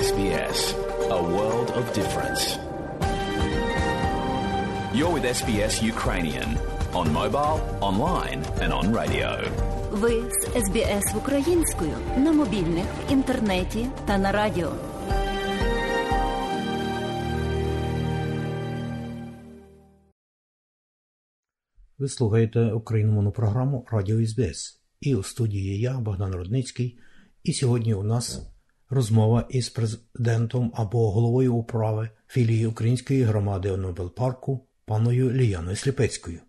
SBS, a world of difference. You're with SBS Ukrainian on mobile, online and on radio. Ви з SBS українською на мобільних, інтернеті та на радіо. Ви слухаєте україномовну програму Радіо СБС. І у студії я, Богдан Рудницький. І сьогодні у нас розмова із президентом або головою управи філії Української громади Нобел-парку паною Ліяною Сліпецькою.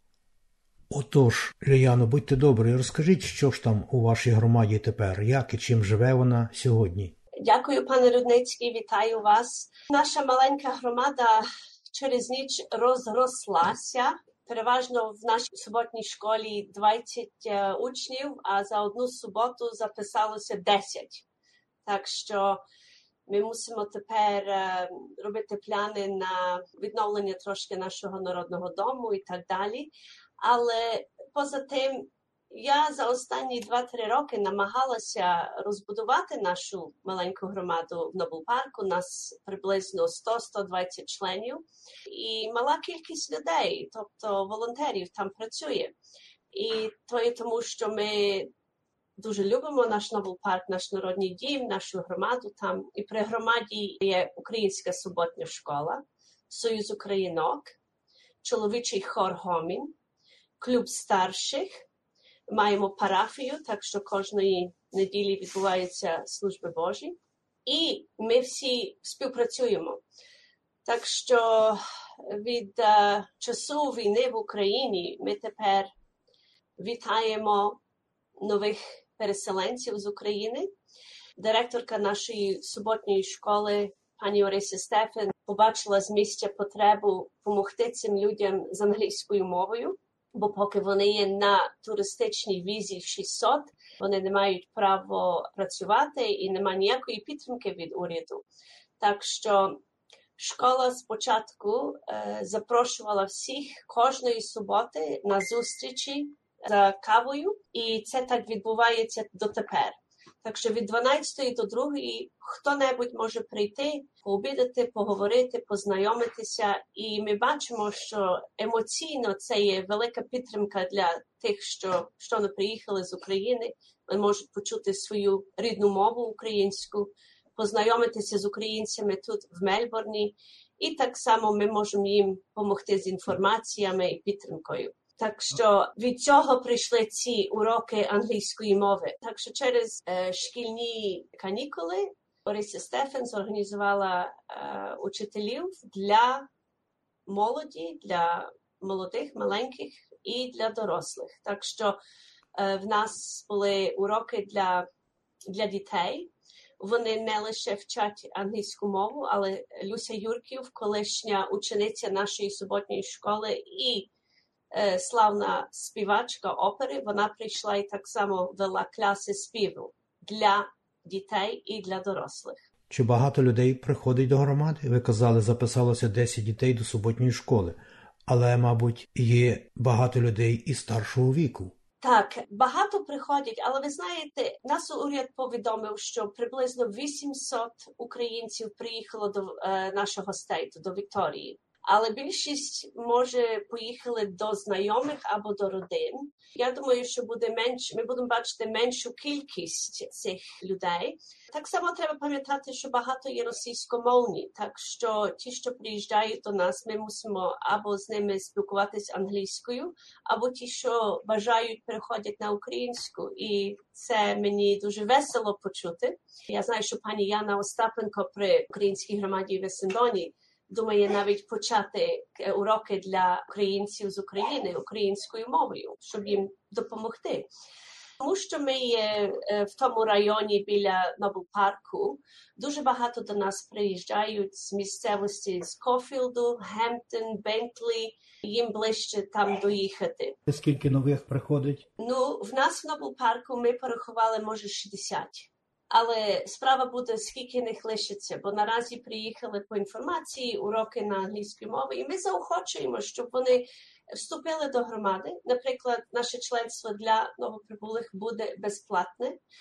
Отож, Ліяно, будьте добрі, розкажіть, що ж там у вашій громаді тепер, як і чим живе вона сьогодні? Дякую, пане Рудницький, вітаю вас. Наша маленька громада через ніч розрослася. Переважно в нашій суботній школі 20 учнів, а за одну суботу записалося 10. Так що ми мусимо тепер робити плани на відновлення трошки нашого народного дому і так далі. Але поза тим, я за останні 2-3 роки намагалася розбудувати нашу маленьку громаду в Нобел-парку. Нас приблизно 100-120 членів. І мала кількість людей, тобто волонтерів там працює. І то є тому, що ми дуже любимо наш Нобел-парк, наш народний дім, нашу громаду там. І при громаді є Українська суботня школа, Союз українок, чоловічий хор «Гомін», клуб старших, маємо парафію, так що кожної неділі відбуваються служби Божі. І ми всі співпрацюємо. Так що від часу війни в Україні ми тепер вітаємо нових переселенців з України. Директорка нашої суботньої школи, пані Орися Стефан, побачила з місця потребу допомогти цим людям з англійською мовою, бо поки вони є на туристичній візі 600, вони не мають права працювати і немає ніякої підтримки від уряду. Так що школа спочатку запрошувала всіх кожної суботи на зустрічі за кавою, і це так відбувається дотепер. Так що від 12 до 2 хто-небудь може прийти, пообідати, поговорити, познайомитися. І ми бачимо, що емоційно це є велика підтримка для тих, що не приїхали з України. Вони можуть почути свою рідну мову українську, познайомитися з українцями тут в Мельбурні. І так само ми можемо їм допомогти з інформаціями і підтримкою. Так що від цього прийшли ці уроки англійської мови. Так що через шкільні канікули Орися Стефан зорганізувала учителів для молоді, для молодих, маленьких і для дорослих. Так що в нас були уроки для дітей. Вони не лише вчать англійську мову, але Люся Юрків, колишня учениця нашої суботньої школи і славна співачка опери, вона прийшла і так само вела класи співу для дітей і для дорослих. Чи багато людей приходить до громади? Ви казали, записалося 10 дітей до суботньої школи, але, мабуть, є багато людей і старшого віку. Так, багато приходять, але ви знаєте, нас уряд повідомив, що приблизно 800 українців приїхало до нашого стейту, до Вікторії. Але більшість, може, поїхали до знайомих або до родин. Я думаю, що ми будемо бачити меншу кількість цих людей. Так само треба пам'ятати, що багато є російськомовні. Так що ті, що приїжджають до нас, ми мусимо або з ними спілкуватися англійською, або ті, що бажають, переходять на українську. І це мені дуже весело почути. Я знаю, що пані Яна Остапенко при Українській громаді в Есендоні думає навіть почати уроки для українців з України українською мовою, щоб їм допомогти. Тому що ми є в тому районі біля Нобел-парку, дуже багато до нас приїжджають з місцевості з Кофілду, Гемптон, Бентлі, їм ближче там доїхати. Скільки нових приходить? В нас в Нобел-парку ми порахували, може, 60. Але справа буде, скільки них лишиться, бо наразі приїхали по інформації, уроки на англійській мові, і ми заохочуємо, щоб вони вступили до громади. Наприклад, наше членство для новоприбулих буде безплатне,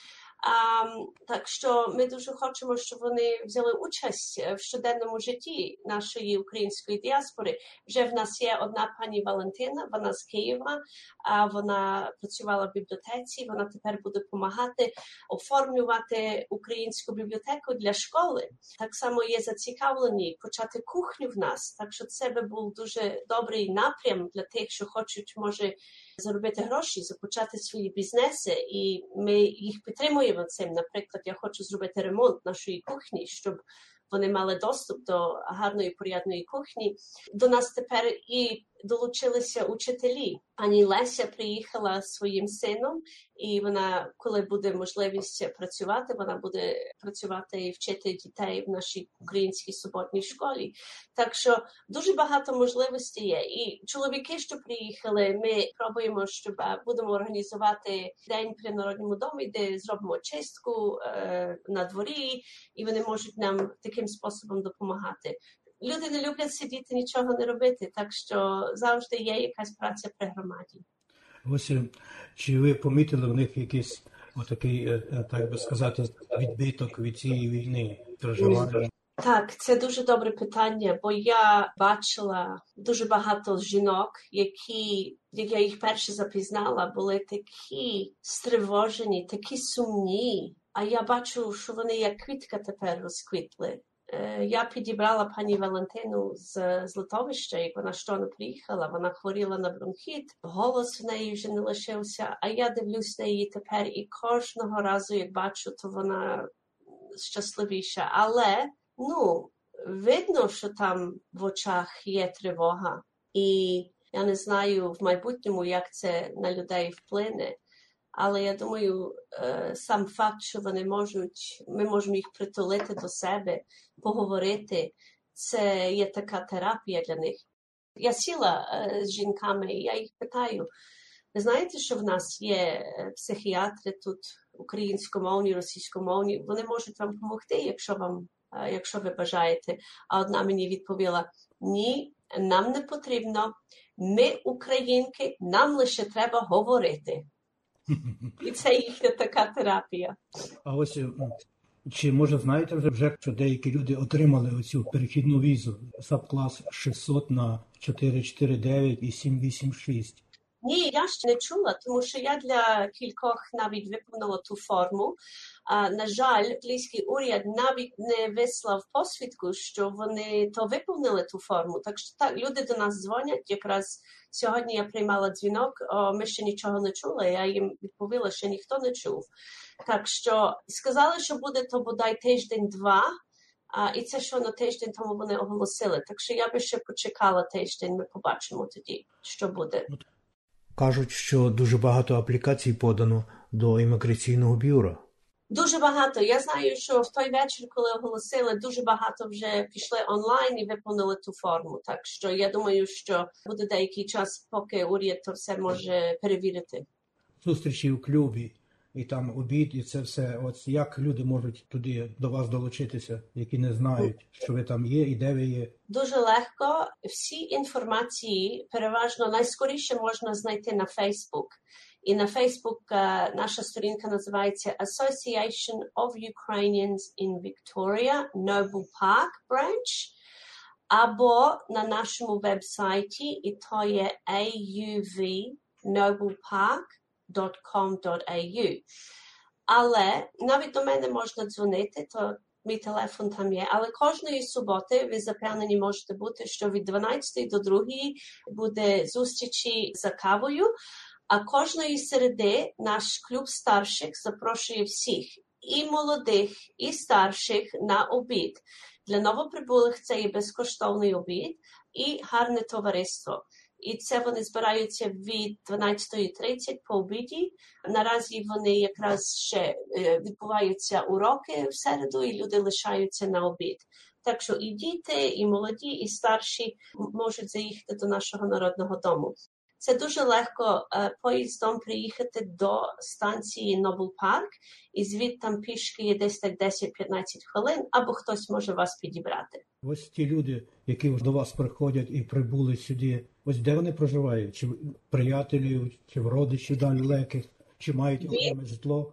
Так що ми дуже хочемо, щоб вони взяли участь в щоденному житті нашої української діаспори. Вже в нас є одна пані Валентина, вона з Києва, вона працювала в бібліотеці, вона тепер буде допомагати оформлювати українську бібліотеку для школи. Так само є зацікавлені почати кухню в нас, так що це би був дуже добрий напрям для тих, що хочуть, може, заробити гроші, започати свої бізнеси, і ми їх підтримуємо цим. Наприклад, я хочу зробити ремонт нашої кухні, щоб вони мали доступ до гарної, порядної кухні. До нас тепер і долучилися учителі. Пані Леся приїхала зі своїм сином, і вона, коли буде можливість працювати, вона буде працювати і вчити дітей в нашій українській суботній школі. Так що дуже багато можливостей є. І чоловіки, що приїхали, ми пробуємо, щоб будемо організувати день при Народному домі, де зробимо чистку на дворі, і вони можуть нам таким способом допомагати. Люди не люблять сидіти, нічого не робити, так що завжди є якась праця при громаді. Ось, чи ви помітили в них якийсь отакий, так би сказати, відбиток від цієї війни, проживання? Так, це дуже добре питання, бо я бачила дуже багато жінок, які, як я їх перше запізнала, були такі стривожені, такі сумні, а я бачу, що вони як квітка тепер розквітли. Я підібрала пані Валентину з Литовища, як вона щойно приїхала, вона хворіла на бронхіт, голос в неї вже не лишився, а я дивлюсь на її тепер і кожного разу, як бачу, то вона щасливіша. Але, видно, що там в очах є тривога. І я не знаю в майбутньому, як це на людей вплине. Але я думаю, сам факт, що ми можемо їх притулити до себе, поговорити, це є така терапія для них. Я сіла з жінками, і я їх питаю, ви знаєте, що в нас є психіатри тут, українськомовні, російськомовні, вони можуть вам допомогти, якщо ви бажаєте. А одна мені відповіла, ні, нам не потрібно, ми українки, нам лише треба говорити. І це їхня така терапія. А ось, чи може знаєте вже, що деякі люди отримали оцю перехідну візу САП-клас 600 на 449 і 786? Ні, я ще не чула, тому що я для кількох навіть виповнила ту форму. На жаль, англійський уряд навіть не вислав посвідку, що вони то виповнили ту форму. Так що так, люди до нас дзвонять. Якраз сьогодні я приймала дзвінок, ми ще нічого не чули, я їм відповіла, що ніхто не чув. Так що сказали, що буде то бодай тиждень-два, і це що на тиждень тому вони оголосили. Так що я би ще почекала тиждень, ми побачимо тоді, що буде. Кажуть, що дуже багато аплікацій подано до імміграційного бюро. Дуже багато. Я знаю, що в той вечір, коли оголосили, дуже багато вже пішли онлайн і виповнили ту форму. Так що я думаю, що буде деякий час, поки уряд то все може перевірити. Зустрічі у клубі, і там обід, і це все. От як люди можуть туди до вас долучитися, які не знають, що ви там є і де ви є? Дуже легко. Всі інформації переважно найскоріше можна знайти на Facebook. І на Facebook наша сторінка називається Association of Ukrainians in Victoria, Noble Park Branch, або на нашому веб-сайті, і то є auvnoblepark.com.au. Але навіть до мене можна дзвонити, то мій телефон там є, але кожної суботи ви запевнені можете бути, що від 12 до 2 буде зустрічі за кавою, а кожної середи наш клуб старших запрошує всіх, і молодих, і старших на обід. Для новоприбулих це є безкоштовний обід і гарне товариство. І це вони збираються від 12:30 по обіді. Наразі вони якраз ще відбуваються уроки в середу, і люди лишаються на обід. Так що і діти, і молоді, і старші можуть заїхати до нашого народного дому. Це дуже легко поїздом приїхати до станції Noble Park, і звідти пішки є десь так 10-15 хвилин, або хтось може вас підібрати. Ось ті люди, які до вас приходять і прибули сюди, ось де вони проживають? Чи приятелів, чи в родичів далеких, чи мають окреме житло?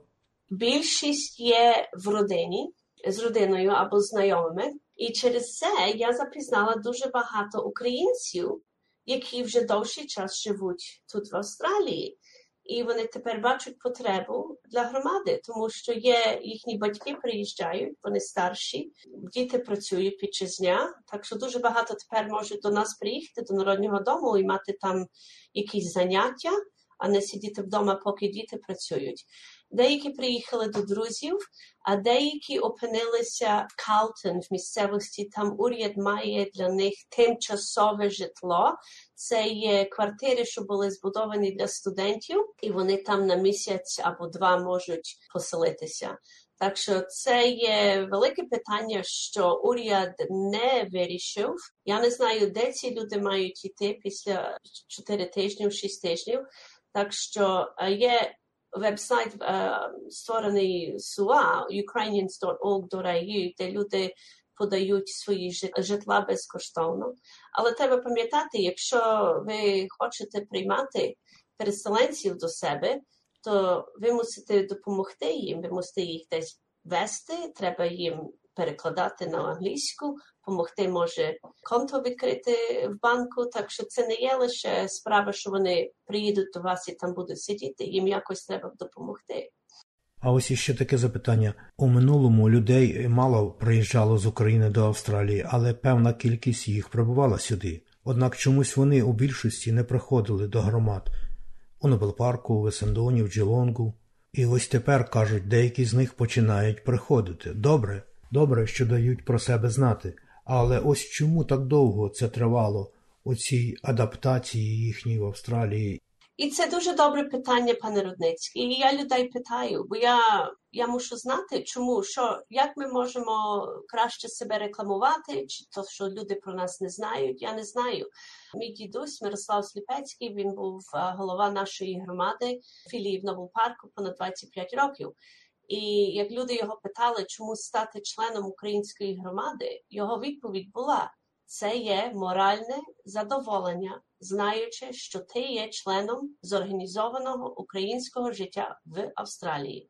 більшість є в родині, з родиною або знайомими. І через це я запізнала дуже багато українців, які вже довший час живуть тут в Австралії. І вони тепер бачать потребу для громади, тому що їхні батьки приїжджають, вони старші, діти працюють під час дня, так що дуже багато тепер можуть до нас приїхати, до Народного дому і мати там якісь заняття, а не сидіти вдома, поки діти працюють. Деякі приїхали до друзів, а деякі опинилися в Калтон, в місцевості, там уряд має для них тимчасове житло. Це є квартири, що були збудовані для студентів, і вони там на місяць або два можуть поселитися. Так що це є велике питання, що уряд не вирішив. Я не знаю, де ці люди мають йти після 4 тижнів, 6 тижнів. Так що є веб-сайт створений SUA, ukrainians.org.au, де люди подають свої житла безкоштовно. Але треба пам'ятати, якщо ви хочете приймати переселенців до себе, то ви мусите допомогти їм, ви мусите їх десь вести, треба їм перекладати на англійську, допомогти може конто відкрити в банку, так що це не є лише справа, що вони приїдуть до вас і там будуть сидіти, їм якось треба допомогти. А ось іще таке запитання. У минулому людей мало приїжджало з України до Австралії, але певна кількість їх прибувала сюди. Однак чомусь вони у більшості не приходили до громад. У Нобел-парку, в Есендоні, в Джелонгу. І ось тепер, кажуть, деякі з них починають приходити. Добре, що дають про себе знати. Але ось чому так довго це тривало, оцій адаптації їхній в Австралії? І це дуже добре питання, пане Рудницький. І я людей питаю, бо я мушу знати, чому, як ми можемо краще себе рекламувати, чи то, що люди про нас не знають, я не знаю. Мій дідусь Мирослав Сліпецький, він був голова нашої громади, філії в Нобел-парку понад 25 років. І як люди його питали, чому стати членом української громади, його відповідь була: це є моральне задоволення, знаючи, що ти є членом зорганізованого українського життя в Австралії.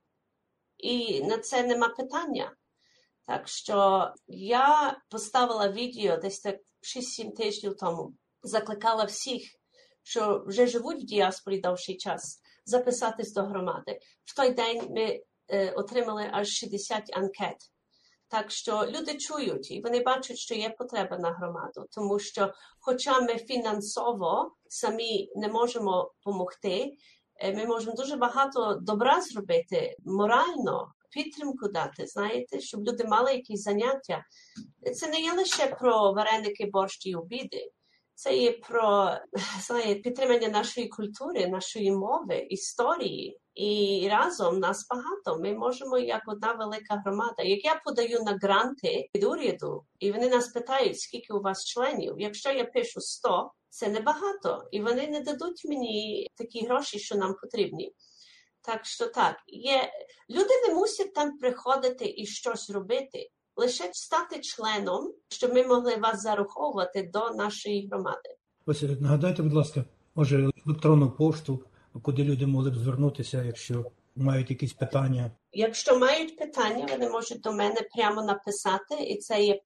І на це нема питання. Так що я поставила відео десь так 6-7 тижнів тому, закликала всіх, що вже живуть в діаспорі довший час, записатись до громади. В той день ми отримали аж 60 анкет. Так що люди чують і вони бачать, що є потреба на громаду, тому що хоча ми фінансово самі не можемо допомогти, ми можемо дуже багато добра зробити, морально, підтримку дати, знаєте, щоб люди мали якісь заняття. Це не є лише про вареники, борщ і обіди. Це є про підтримання нашої культури, нашої мови, історії. І разом нас багато. Ми можемо як одна велика громада. Як я подаю на гранти від уряду, і вони нас питають, скільки у вас членів. Якщо я пишу 100, це небагато. І вони не дадуть мені такі гроші, що нам потрібні. Так що так, люди не мусять там приходити і щось робити. Лише стати членом, щоб ми могли вас зараховувати до нашої громади. Ось нагадайте, будь ласка, може електронну пошту, куди люди могли б звернутися, якщо мають якісь питання? Якщо мають питання, вони можуть до мене прямо написати, і це є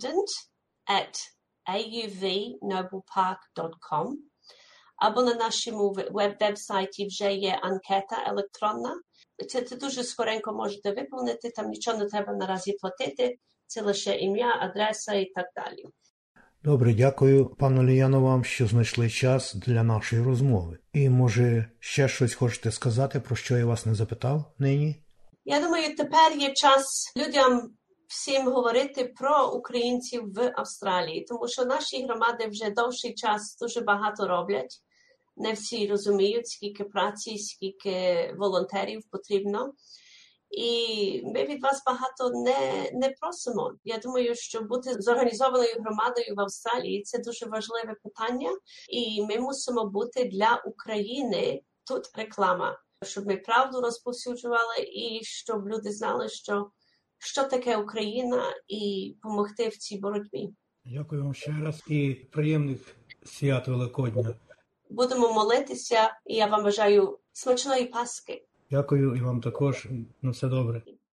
president@auvnobelpark.com. Або на нашому веб-сайті вже є анкета електронна. Це дуже скоренько можете виповнити, там нічого не треба наразі платити, це лише ім'я, адреса і так далі. Добре, дякую, пану Ліяно, вам, що знайшли час для нашої розмови. І, може, ще щось хочете сказати, про що я вас не запитав нині? Я думаю, тепер є час людям всім говорити про українців в Австралії, тому що наші громади вже довший час дуже багато роблять. Не всі розуміють, скільки праці, скільки волонтерів потрібно. І ми від вас багато не просимо. Я думаю, що бути зорганізованою громадою в Австралії – це дуже важливе питання. І ми мусимо бути для України тут реклама, щоб ми правду розповсюджували і щоб люди знали, що таке Україна і допомогти в цій боротьбі. Дякую вам ще раз і приємних свят Великодня. Будемо молитися, і я вам бажаю смачної Пасхи. Дякую і вам також. На все добре.